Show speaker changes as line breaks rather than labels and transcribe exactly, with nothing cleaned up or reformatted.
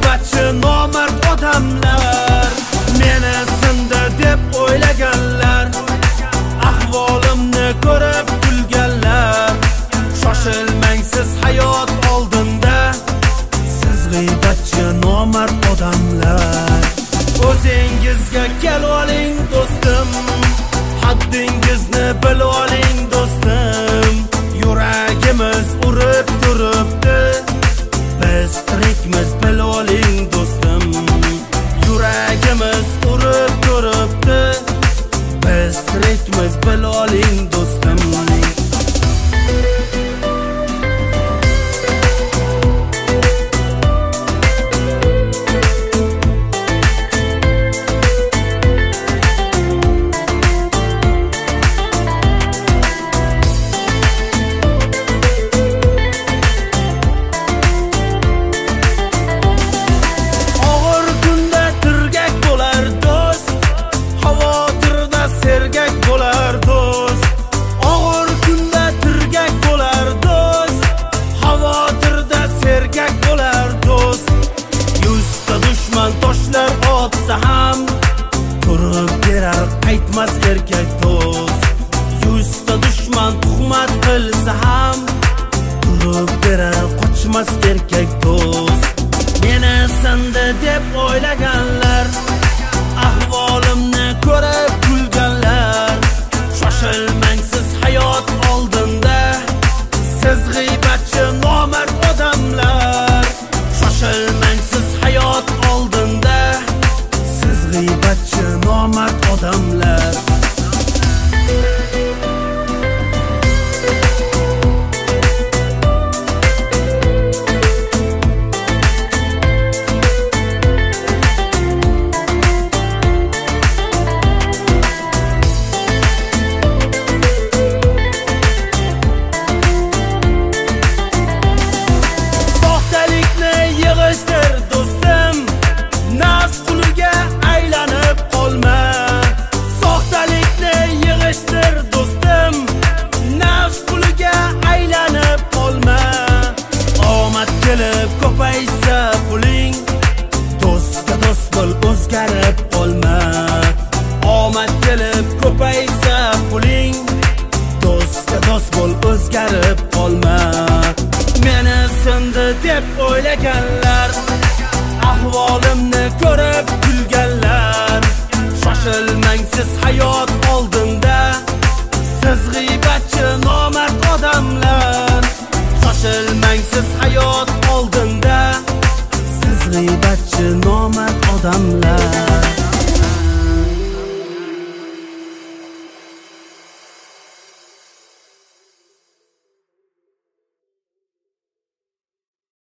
g'iybatchi nomard odamlar meni sindi deb o'ylaganlar, ahvolimni ko'rib kulganlar. Shoshilmang siz hayot oldinda, siz g'iybatchi nomard odamlar. O'zingizga kelib oling do'stim, haddingizni bilib oling do'stim. Yuragimiz urib turibdi, biz tirikmiz bilib oling do'stim. Yuragimiz urib turibdi, biz tirikmiz bilib oling do'stim. Toshlar otsa ham turib berar qaytmas erkak do'st. Yuzta dushman tuhmat qilsa ham turib berar qochmas erkak do'st. Meni sindi deb o'ylaganlar, ahvolimni ko'rib kulganlar. Shoshilmang siz hayot oldinda, siz g'iybatchi nomard odamlar. Shoshilmang siz hayot oldinda, siz g'iybatchi nomard odamlar. Soxtalikni yig'ishtir do'stim, nafs quliga aylanib qolma. Soxtalikni yig'ishtir do'stim, nafs quliga aylanib qolma. Omad kelib ko'paysa puling, do'stga do'st bo'l o'zgarib qolma. Omad kelib ko'paysa puling, do'stga do'st bo'l o'zgarib qolma. Meni sindi deb o'ylaganlar, ahvolimni ko'rib kulganlar. Shoshilmang siz hayot oldinda, siz g'iybatchi nomard odamlar. Shoshilmang siz hayot oldinda, siz g'iybatchi nomard odamlar.